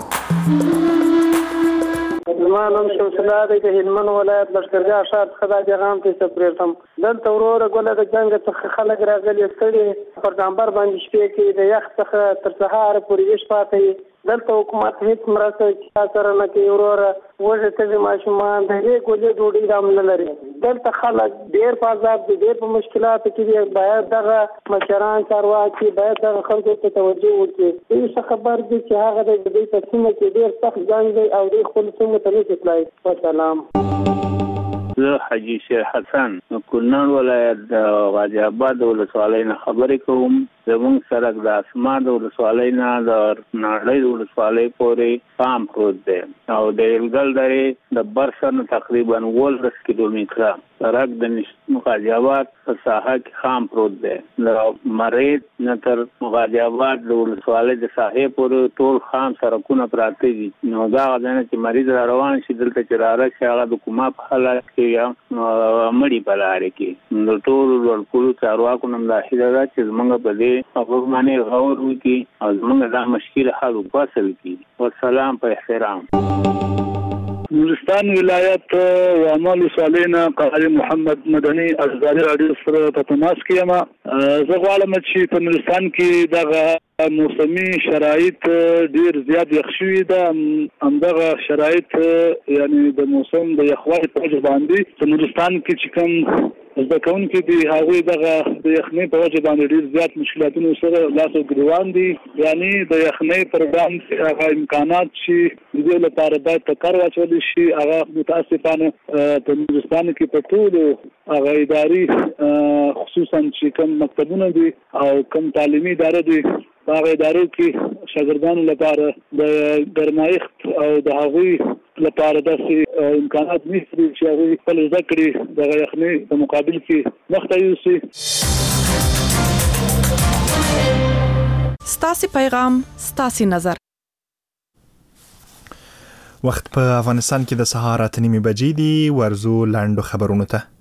زما نوم شمس الله دی د هلمند ولایت لښکرګاه ښار څخه دا پیغام ته سپریږم دلته وروره ګوله د جنګ څخه خلک راغلي ستړي پر ډامبر باندې شپې کې د یخ څخه تر سهار پورې ویش پاتې دلته حکومت هیڅ مرسته سره نه کوي وروره وژه تږي ماشومان د دې ګولې ډوډۍ هم نه لري دلته خلک ډېر په عذاب دي ډېر په مشکلاتو کې دي باید دغه مشران چارواکي باید دغه خلکو ته توجه وکړي دوی څه خبر دي چې هغه د دې په سیمه کې ډېر سخت جنګ دی او دوی خپل سیمو ته نه تللی وسلام زه حاجی شیر حسن کونړ ولایت د غازی آباد ولسوالۍ نه خبرې کوم زموږ سړک د اسمان د ولسوالۍ نه د نړۍ د ولسوالۍ پورې پام پروت دی او د الګل درې د برسن تقریبا ولس کیلومتره سړک د غازی آباد په ساحه کې خام پروت دی د مرید نه تر غازی آباد د ولسوالۍ د ساحې پورې ټول خام سړکونه پراته دي نو دا غواړي چې مریض را روان شي دلته چې را راشي هغه د کومه په حالت کې یا مړی په لارې کې د ټول ورکولو چارواکو نوم دا هیله ده چې زموږ په دې خبرو باندې غور وکړي او زموږ دا مشکل حل وکړي کړي والسلام په احترام نورستان ولایت وعمل صالحنا قاری محمد مدني ازادي رادیو سره په تماس کې یم زه غواړم چې په نورستان کې دغه موسمي شرایط ډیر زیات یخ شوي ده همدغه شرایط یعنی د موسم د یخوالي په وجه باندې په نورستان کې چې کوم زده کوونکي دي هغوی دغه د یخنۍ په وجه باندې ډېر زیات مشکلاتونو سره لاس او ګریوان دي. یعنی د یخنۍ پر وړاندې هغه امکانات چې د دې لپاره باید په کار واچول شي هغه متاسفانه په هندوستان کې په ټولو هغه ادارې خصوصا چې کوم مکتبونه دي او کوم تعلیمي ادارې دي هغه ادارو کې شاګردانو لپاره د ګرمایښت او د هغوی لپاره داسې امکانات نشته چې هغوی خپل زده کړې د یخنۍ په مقابل کې مخته یوسي. ستاسو پیغام ستاسو نظر. وخت په افغانستان کې د سهار اته نیمې بجې دي. ورزو لاندو خبرونو ته.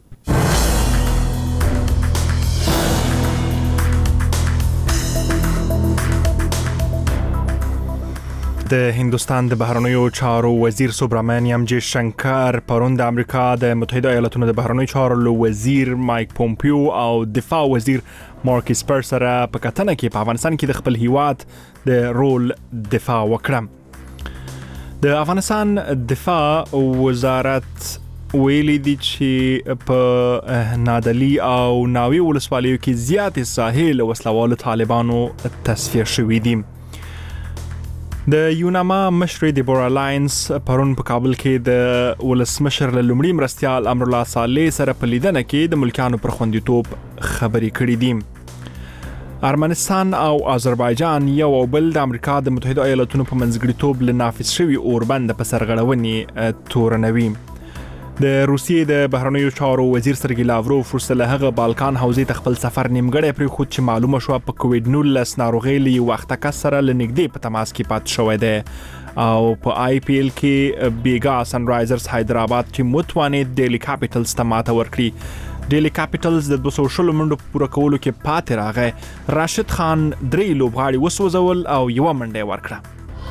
د هندوستان د بهرنیو چارو وزیر سوبرامانیام جی شنکر پرون د امریکا د متحده ایالاتونو د بهرنیو چارو وزیر مایک پومپیو او دفاع وزیر مارک اسپر سره په کتنه کې په افغانستان کې د خپل هیواد د رول دفاع وکړه. د افغانستان دفاع وزارت ویلي دي چې په نادلی او ناوی ولسوالیو کې زیاتې ساحې له وسلوالو طالبانو تصفیه شوې دي. د یوناما مشر دیبورا لاینز پرون په کابل کې د ولسمشر له لومړي مرستیال امرالله صالح سره په لیدنه کې د ملکیانو پر خوندیتوب خبرې کړې دي. ارمنستان او آذربایجان یو او بل د امریکا د متحده ایالاتونو په منځګړیتوب له نافذ شوي اوربند په سرغړونې تورنوي. د روسیې د بهرنیو چارو وزیر سرګی لاوروف وروسته له هغه بالکان حوزې ته خپل سفر نیمګړی پرېښود چې معلومه شوه په کوویډ نولس ناروغۍ له یو وخته کس سره له نږدې په تماس کې پاتې شوی دی. او په آی پی ایل کې بیګا سن رایزرز حیدرآباد چې متوانید ډیلی کاپیټلز ته ماته ورکړي. ډیلی کاپیټلز د دوه سوه شلو منډو په پوره کولو کې پاتې راغی. راشد خان درې لوبغاړي وسوځول او یوه منډه ورکړه.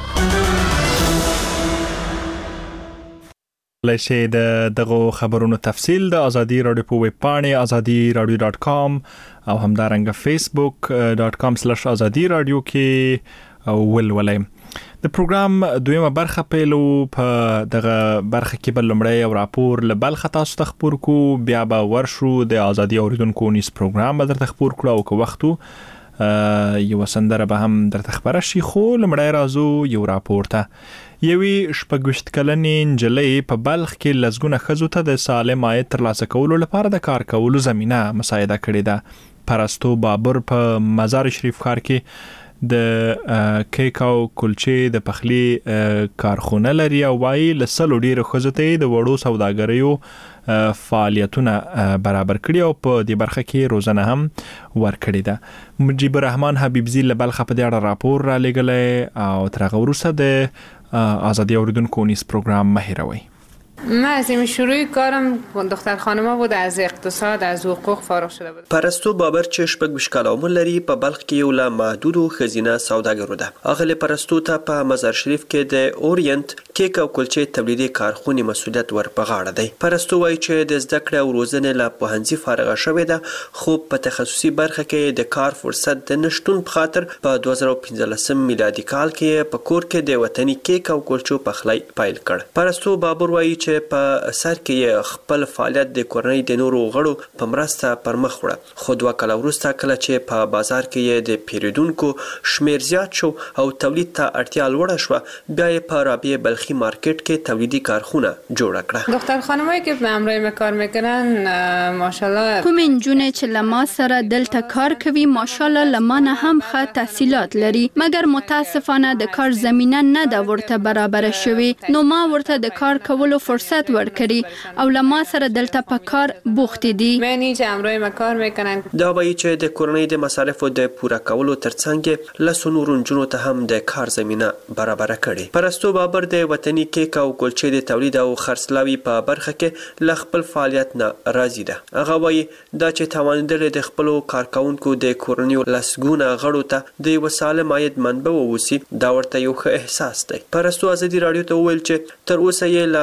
لشه د دغه خبرونو تفصیل د ازادي رادیو په ویب پاڼه ازادي رادیو ډاټ کام او همدارنګه فیسبوک ډاټ کام سلیش ازادي رادیو کې ولولئ. د پروګرام دویمه برخه پیلو په دغه برخه کې بل لمړی او راپور له بل خطا ست خبر کو بیا به ورشو د ازادي اوریدونکو نیس پروګرام به درته خبر کړو او که وختو یو سندره به هم درته خبره شي. خو لمړی راځو یو راپور ته. یوی شپږویشت کلنې نجلۍ په بلخ کې لزګونه ښځو ته د سالم عاید ترلاسه کولو لپاره د کار کولو زمینه مساعده کړې ده. پرستو بابر په مزار شریف ښار کې د کیک او کلچې د پخلي کارخونه لري او وايي له سلو ډېرو ښځو ته د وړو سوداګریو فعالیتونه برابر کړي او په دې برخه کې روزنه هم ورکړې ده. مجیب الرحمن حبیبزی له بلخه په دې اړه راپور را لېږلی او تر هغه وروسته د آزادی اوریدونکو نیس پروگرام مه هیروئ. من از این شروع کارم دختر خانما بود از اقتصاد از حقوق فارغ شده بود. پرستو بابر چې شپږ کاله عمر لري په بلخ کې یو لا محدود خزینه سوداګر ده. اغله پرستو ته په مزار شریف کې د اورینت کیک او کلچې تولیدي کارخونه مسؤلیت ور په غاړه دی. پرستو وایي چې د زده کړې او روزنې له پوهنځي فارغه شوې ده خو په تخصصي برخه کې د کار فرصت د نشټون په خاطر په دوه زره پنځلسم میلادي کال کې په کور کې د وطني کیک او کلچو پخلی پیل کړ. پرستو بابر وایي چې په سر کې خپل فعالیت د کورنۍ د نورو غړو په مرسته پر مخ وړه. خو دوه کاله وروسته کله چې په بازار کې د پیریدونکو شمیر زیات شو او تولید ته اړتیا لوړه شوه بیا یې په رابعه بلخی مارکیټ کې تولیدي کارخونه جوړه کړه. دختر خانمایی که به همراه ما کار میکنن ماشاءالله کوم نجونې چې لما سره دلته کار کوي ماشاءالله لمانه هم ښه تحصیلات لري مګر متاسفانه د کار زمینه نه دا ورته برابر شوی نو ما ورته د کار کولو فرصت ورکړي او لما سره دلته په کار بوخت دي. معنی چې همراه ما کار میکنن. دا وایي چې د کورنۍ د مصارفو د پوره کولو ترڅنګ له نورو نجونو ته هم د کار زمینه برابر کړي. پرستو بابر د وطني کیک او کلچې د تولید او خرڅلاوي په برخه کې ل خپل فعالیت نه راضي ده. هغه وایي دا چې توانیدل د خپل کارکونکو د کورنۍ لسګونه غړو ته د وساله ماید منبع ووسی دا ورته یو ښه احساس دی. پرستو ازادي رادیو ته ویل چې تر اوسه یې ل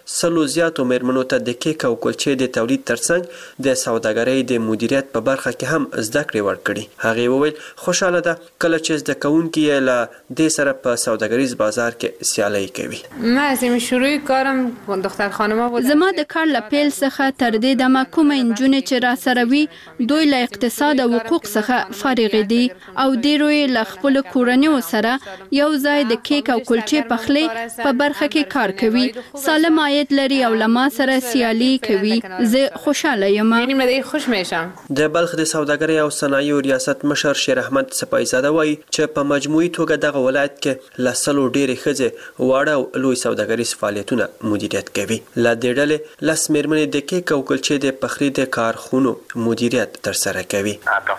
سلو زیاتو میرمنو ته د کیک او کلچې د تولید ترڅنګ د سوداګرۍ د مدیریت په برخه کې هم زده کړې ورکړي. هغه وویل خوشاله ده کله چې زده کوونکي یې له دې سره په سوداګریز بازار کې سیالي کوي. ما از شروع کارم دختر خانما بود. زما د کار له پیل څخه تر دې دمه کومه انجونې چې را سره وي دوی له اقتصاد او حقوق څخه فارغ دي او ډیرو له خپل کورنیو سره یو ځای د کیک او کلچې پخلي په برخه کې کار کوي. سالم عاید لري او لما سره سیالي کوي. زه خوشاله یم. یعنی مده خوش میشم. د بلخ د سوداګرۍ او صنایعو ریاست مشر شیر احمد سپایزاده وایي چې په مجموعي توګه دغه ولایت کې لسلو ډېرې ښځې واړه او لوی سوداګریز فعالیتونه مدیریت کوي. له دې ډلې لس میرمنې د کیک او کلچې د پخلي د کارخونو مدیریت ترسره کوي.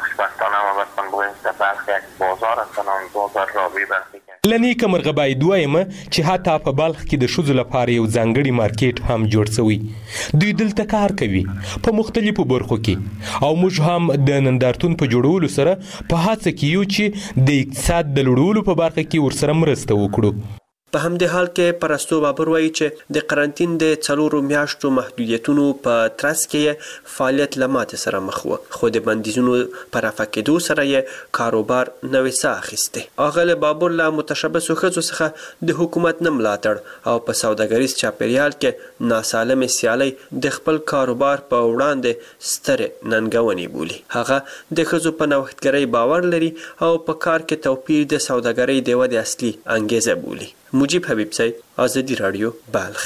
لنی کمرغه باید وایم چې حتی په بلخ کې د ښځو لپاره یو ځانګړی مارکیټ هم جوړ شوی. دوی دلته کار کوي په مختلفو برخو کې او موږ هم د نندارتون په جوړولو سره په هڅه کې یو چې د اقتصاد د لوړولو په برخه کې ورسره مرسته وکړو. په همدې حال کې پرستو بابر وایي چې د قرنطین د څلورو میاشتو محدودیتونو په ترڅ کې فعالیت له ماتې سره مخ و، خو د بندیزونو په رفع کېدو سره یې کاروبار نوې ساه اخیستې. اغله بابر له متشبثو ښځو څخه د حکومت نه ملاتړ او په سوداګریز چاپیریال کې ناسالمې سیالۍ د خپل کاروبار په وړاندې سترې ننګونې بولي. هغه د ښځو په نوښتګرۍ باور لري او په کار کې توپیر د سوداګرۍ د ودې اصلي انګیزه بولي. مجیب حبیب سای، آزادی رادیو، بلخ.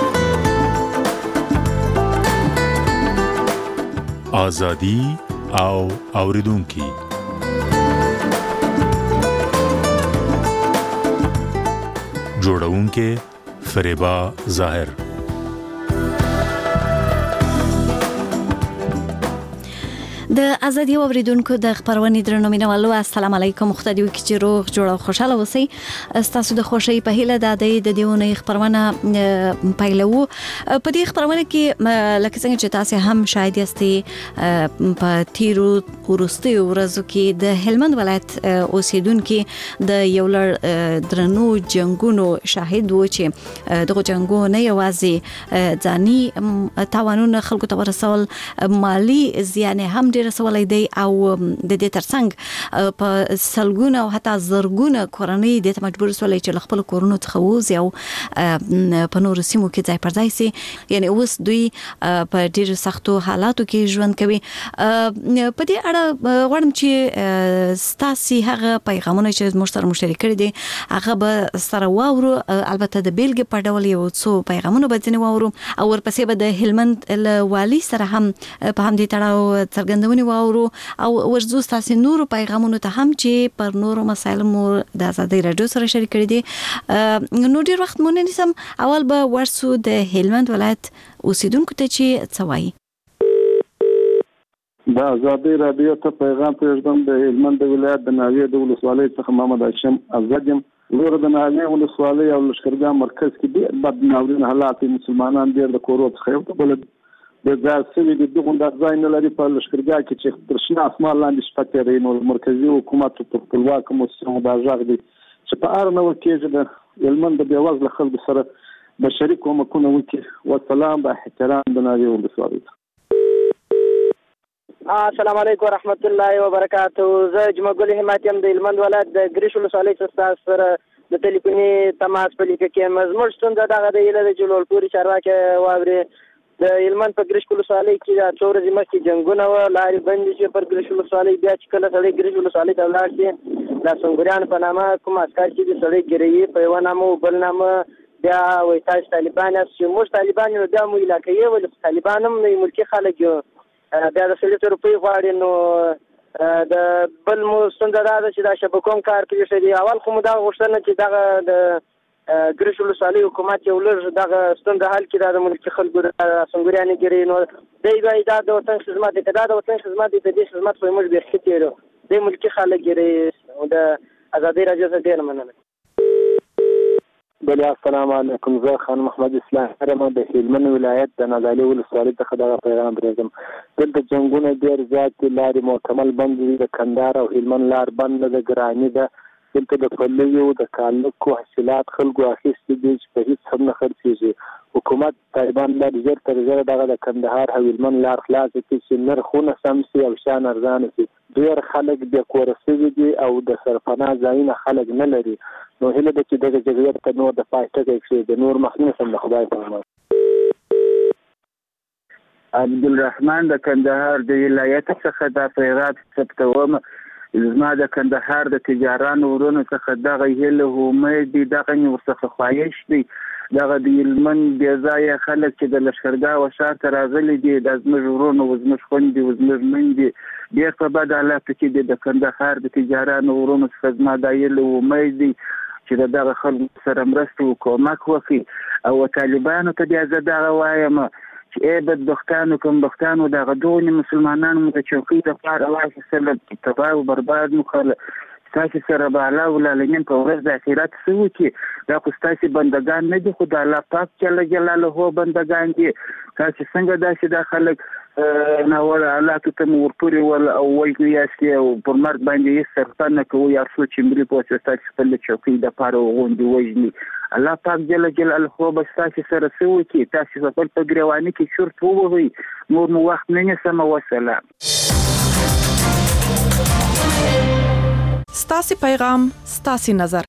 آزادی او اوریدونکي جوړونکي فریبا ظاهر. د ازادي اوریدونکو د خبرونې درنو مینوالو السلام علیکم. خدای دې چې روغ جوړ او خوشاله اوسئ. تاسو د خوشي په هیله د دې د دیونه خبرونه پایلو. په دې خبرونه کې لکه څنګه چې تاسو هم شاهد یاستئ په تیرو ورستي ورځو کې د هلمند ولایت اوسیدونکو د یو لړ درنو جنگونو شاهد وو چې دغه جنگونه نه یوازې ځاني تاوانونه خلکو ته ورسول، مالی زیان هم ډیر رسولای دی او د دې ترڅنګ په سلګونه او حتی زرګونه کورنۍ د مجبور سولای چې خپل کورونو څخه وځي او په نور سیمو کې ځای پر ځای سي. یعنی اوس دوی په ډیر سختو حالاتو کې ژوند کوي. په دې اړه غواړم چې ستاسو هغه پیغامونه چې موږ سره مشترک کړي دي هغه به سره واورو. البته د بیلګې په ډول یو څو پیغامونه به ځنې واورو او ورپسې به د هلمند والي سره هم په همدې تړاو څرګندونې واورو او ورزو تاسو نورو پیغامونو ته هم چې پر نورو مسایلو مو د ازادي رادیو سره شریک کړي دي. نو ډیر وخت مونږ نسم اول به ورسو د هلمند ولایت اوسیدونکو ته چې څوایي. د ازادي رادیو ته پیغام پېژندم د هلمند ولایت د ناوې د ولسوالۍ څخه محمد هاشم ازادیم. نور د ناوې ولسوالۍ او لشکرګاه مرکز کې ډېر بد ناورین حالات مسلمانان ډېر د کورو څخه یو بل د ځاسوي د دغه د ځای نه لري په لشکرګاه کې چې تر شنه اسمان لاندې شپه تیرې نو مرکزی حکومت په خپلواک موسسو د ځاغ دي چې په اړه نو کې د هلمند د بیوازله خلکو سره بشري کومکونه وکړي. والسلام با احترام د ناوې ولسوالۍ. السلام علیکم ورحمت الله وبرکاته. زه جمعګل حمایت يم د هلمند ولایت د ګریش ولسوالۍ څخه سره د ټلیفوني تماس په لیکه کې مزمر ستونزه دغه د اله د جلالپوري چارواکي واوري د هلمند په ګریش ولسوالۍ کې د څو ورځې مخکې جنګونه و، لارې بندې شوې پر ګریش ولسوالۍ. بیا چې کله سړی ګریش ولسوالۍ ته ولاړ شي د سنګریان په نامه کوم عسکر چې د سړی ګیروي په یوه نامه او بل نامه بیا وایي تاسو طالبان یاست. چې موږ طالبان یو بیا مو علاقه یې ولې طالبان هم نه ملکي خلک یو بیا د سړي ته روپۍ غواړي. نو د بل مو ستونزه دا ده چې دا شبکوم کار پرېښی دی. اول خو مو دغه غوښتنه چې دغه د ګریش ولسوالۍ حکومت یو لږ دغه ستونزه حل کړي د ملکي خلکو د سنګریانې ګیري. نو دی وایي دا د وطن خدمت دی، که دا د وطن خدمت دی د دې خدمت خو موږ بیخي تېرو دی ملکي خلک ګیري. د ازادي رادیو څخه ډېره مننه. بله السلام علیکم. زه خان محمد اسلام هرم د هلمند ولایت د نادعلي ولسوالۍ څخه دغه پیغام پرېږدم. دلته جنګونه ډېر زیات دي، لارې مکمل بند دي، د کندهار او هلمند لار بند ده، ګراني ده، دلته د پلویو د کالکو حاصلات خلکو اخیستي دي چې په هیڅ هم نه خرڅېږي. حکومت طالبان باید زر تر زره دغه د کندهار هویلمن لار خلاصه کړي چې نرخونه سم شي او شیان ارزانه شي. ډېر خلک بې کوره شوي دي او د سرپناه ځایونه خلک نه لري. نو هیله ده چې دغه جګړې ته نور د پای ټکی کېږدي. نور مخنیوی سم د خدای په امان. عبدالرحمن د کندهار د ولایت څخه دا پیغام ثبتوم. زما د کندهار د تجارانو ورونو څخه دغه هیله امید دي، دغه مې ورڅخه خواهش دی، دغه د هلمند بې ځایه خلک چې د لښکرګاه و ښار ته راغلي دي، دا زموږ ورونه و زموږ خویندې و زموږ میندې ډېر په بد حالاتو کې دي. د کندهار د تجارانو ورونو څخه زما دا هیله امید دی چې د دغه خلکو سره مرسته و کومک وکړي. او طالبانو ته بیا زه دغه وایم چې ای بدبختانو کمبختانو دغه دغونې مسلمانانو مو د چوکۍ دپاره واخیستله، تباه او برباد مو کړله. ستاسې سره به الله العالمین په ورځ د آخرت څه وکړي؟ دا خو ستاسې بندګان نه دي، خو د الله پاک جل جلاله بندګان دي. تاسې څنګه داسې دا خلک ناوړه حالاتو ته مو ورپورې ول او وایي یاستې او پر مرګ باندې هېڅ سرپه نه کوئ، هر څو چې مري پوه شوه ستاسې خپل د چوکۍ دپاره غوندې وژني. الله پاک جل جلاله به ستاسې سره څه وکړي؟ تاسې خپل په ګریواني کې چورت ووهئ. نور مو وخت نه نیسم. وسلام. ستاسې پیغام ستاسې نظر.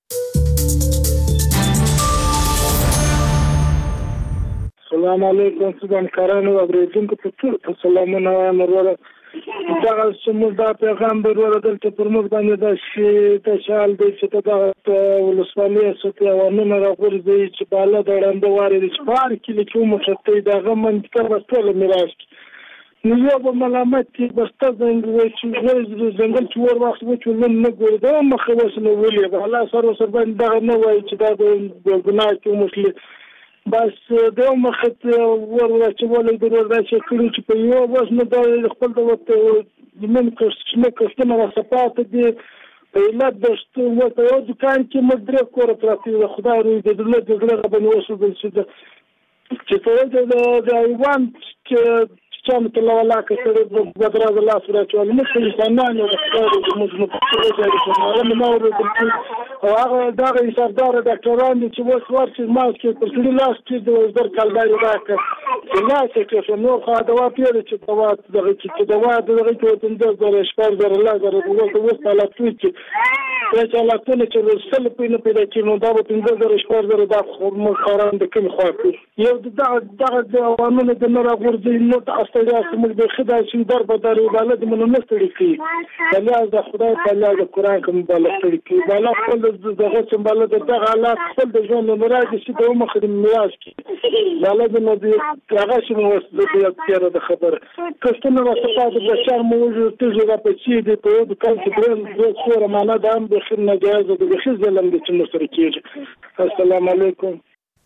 السلام علیکم سودان کارانو اوریدونکو په ټول په سلامونه وایم. وروره دغه سمو دا پیغام به وروره دلته پر موږ باندې دا شي د شال دی چې دغه ولسوالي سوتي اوانونه راغورځي چې بالا د ړنده واري چې پار کلی کې ومخته دغه منطقه وستله میراث نو یو به ملامت کې بسته زنګ چې زنګل چې ور وخت و چې نن نه ګور دا مخه وسنه ولې الله سره سره باندې دغه نه وای چې دا د ګناه کې مسلمان بس دا مخت ور ور چې ولې د ور راځي کړي چې په یو وس نه د خپل د وخت من کوښښ کوښښ نه صفات دي په لاد دشت و ته یو دکان کې مدرک کور پراتی خدای روی د دولت د غره باندې وسو د چې چې ته د ایوان چې چم ته لا ولا کړه د بدراز الله سره چې موږ په انسانانو د خبرو د موږ په توګه چې موږ نور د هغه دغه سردار ډاکټران چې وس ورچ ماسک په سړي لاس کې د وزیر کالداري راکړ چې لا چې نو خو دوا پیل چې دوا دغه چې دوا دغه ته تند د شپږ زره لا زره د وسه لا چې چې لا ټول چې رسل په نه پیدا کې نو دا په تند زره شپږ زره د خو قران د کوم خو یو دغه دغه د عوامل د نور غورځي نو تاسو موږ د خدای چې در په داري بالا د منو نستړي کی الله د خدای تعالی د قران کوم بالا نستړي کی بالا خپل دغه چې بالا دغه حالات خپل د ژوند مراد شي د عمر خدمت میراث کی بالا د نبی هغه چې مو د تیر د خبر کښتنه وسپاد د شهر موجود تجربه په چې د په د کال کې برن د څوره معنا د هم د خدمت جایز د خزلم د چې مستر کیږي. السلام علیکم.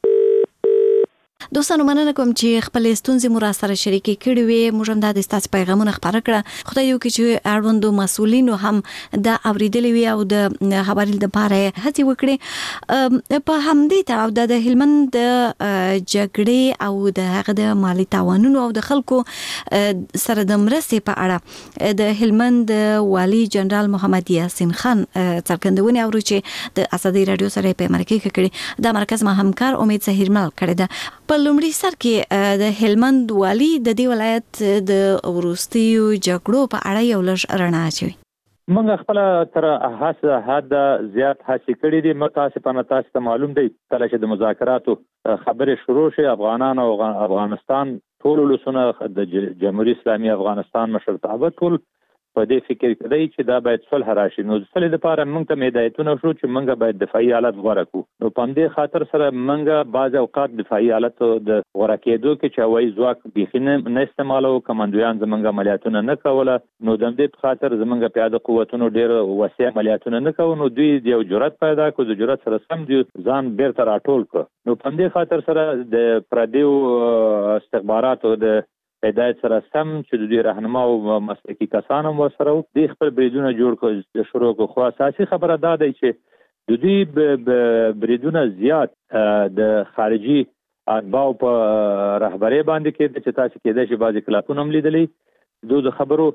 دوستانو مننه کوم چې خپل ستونزې مو را سره شریکې کړې وي. موږ هم د تاسو پیغامونه خبره کړه. خدای دې وکړي چې اړوندو مسؤلینو هم دا اوریدلې وي او د خبرې لپاره هڅه وکړي. په همدې تړاو د هلمند د جګړې او د هغه د مالی تاوانونو او د خلکو سره د مرستې په اړه د هلمند والي جنرال محمد یاسین خان څرګندونه اورو چې د ازادي رادیو سره په مرکه کې کړي. د مرکز ما همکار امید سهیرمل کړي ده. په لومړي سر کې د هلمند والي د دې ولایت د وروستیو جګړو په اړه یو لږ رڼا اچوي. موږ خپل تر هڅه حد زیات هڅه کړې دي. متاسفانه تاسو ته معلوم دی کله چې د مذاکراتو خبرې شروع شي افغانان او افغانستان ټول ولسونه د جمهوریت اسلامي افغانستان مشرتابه ټول په دې فکر کوي چې دا باید صلح راشي. نو صلح لپاره موږ ته هدایتونه شو چې موږ باید دفاعي حالت غوړه کړو. نو په دې خاطر سره موږ بعض اوقات دفاعي حالت د غوړه کېدو کې چې وایي ځواک بيخي نه استعمالو کمانډویان زمونږ عملیاتونه نه کوله. نو د دې په خاطر زمونږ پیاده قوتونو ډېر وسیع عملیاتونه نه کوو. نو دوی یو جرأت پیدا کړ. د جرأت سره سم دی ځان بیرته راټول کړ. نو په دې خاطر سره د پردیو استخباراتو د هدایت سره سم چې د دې راهنما او مسلکي کسانو سره د خپل بریدونه جوړ کړ شروع کړ. خو اساسي خبره دا ده چې د دې بریدونه زیات د خارجي اتباعو په رهبرۍ باندې کې چې تاسو کې د شي بعضی کلاپونه هم لیدلې. دوی خبرو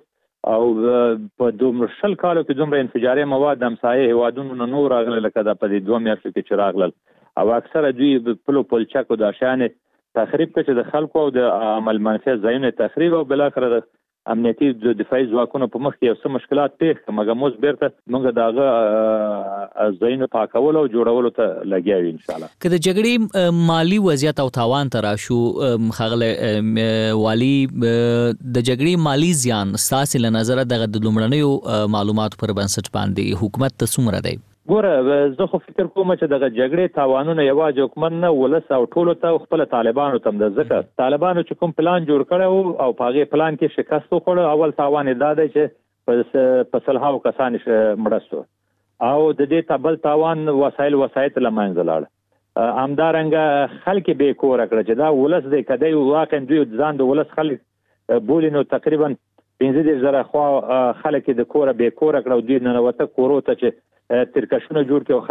او په دومره شل کالو کې دومره انفجاري مواد همسایه هیوادونو نه نور راغله لکه د په دوه میاشتو کې چې راغلل او اکثره دوی په پلچکو د شان تخریب کړي د خلکو او د عمل منفي ځایونه تخریب او بل اخر د امنیتي د دفاعي ځواکونو په مخ کې یو څه مشکلات پیښ کړه موږ بیرته موږ داغه ځایونه پاکول او جوړول ته لګیاو ان شاء الله. که د جګړې مالی وضعیت او تاوان تر شو خغله والی د جګړې مالی زیان ساسي له نظر دغه د لومړنیو معلومات پر بنسټ باندې حکومت ته څومره دی؟ ګوره زه خو فکر کوم چې دغه جګړې تاوانونه یوازې حکومت نه ولس او ټولو ته خپل طالبانو ته د ځکه طالبانو چې کوم پلان جوړ کړو او په هغه پلان کې شکست وکړ اول تاوان دا دی چې په صلحاو کسان مړستو او د دې تبل تاوان وسایل وسایت لمنځه لاړ همدارنګه خلک به کور کړ چې دا ولس دې کدی واقع دوی ځان د ولس خلک بولینو تقریبا پنځه زره خو خلک د کور به کور کړو دوی نه وته کورو ته چې ترکشونه جوړ کړو